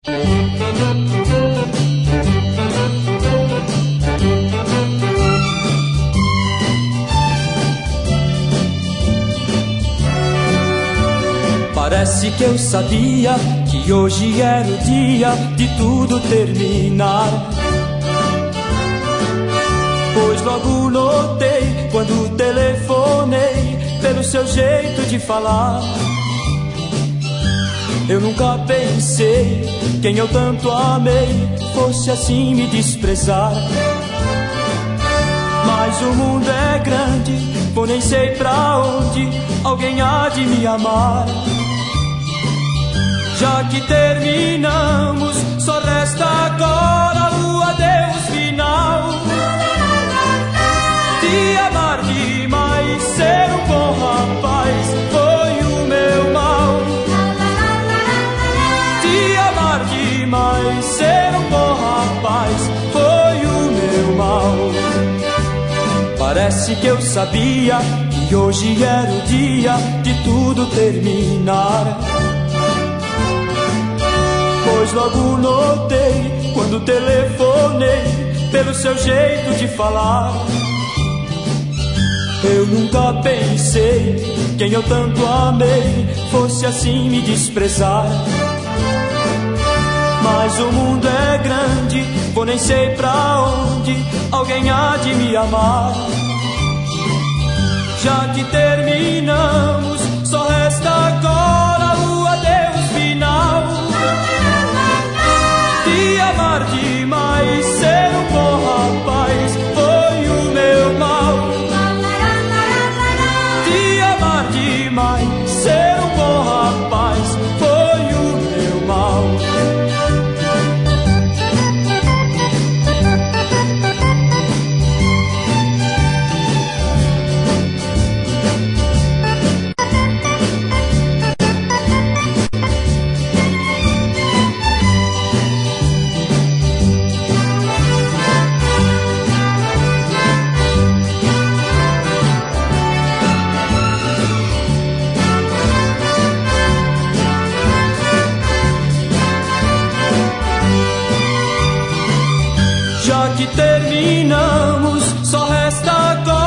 Parece que eu sabia que hoje era o dia de tudo terminar, pois logo notei quando telefonei pelo seu jeito de falar. Eu nunca pensei quem eu tanto amei fosse assim me desprezar. Mas o mundo é grande, eu nem sei pra onde alguém há de me amar. Já que terminamos, só resta agora o adeus final. Te amar demais, ser um bom rapaz, foi o meu mal. Te amar demais, ser um bom rapaz, foi o meu mal. Parece que eu sabia que hoje era o dia de tudo terminar, pois logo notei quando telefonei pelo seu jeito de falar. Eu nunca pensei quem eu tanto amei fosse assim me desprezar. Mas o mundo é grande, vou nem sei pra onde alguém há de me amar. Já que terminamos, só resta agora o adeus final. Te amar demais, ser um bom rapaz, foi o meu mal. Te amar demais, ser um bom rapaz, foi o meu mal. Já que terminamos, só resta agora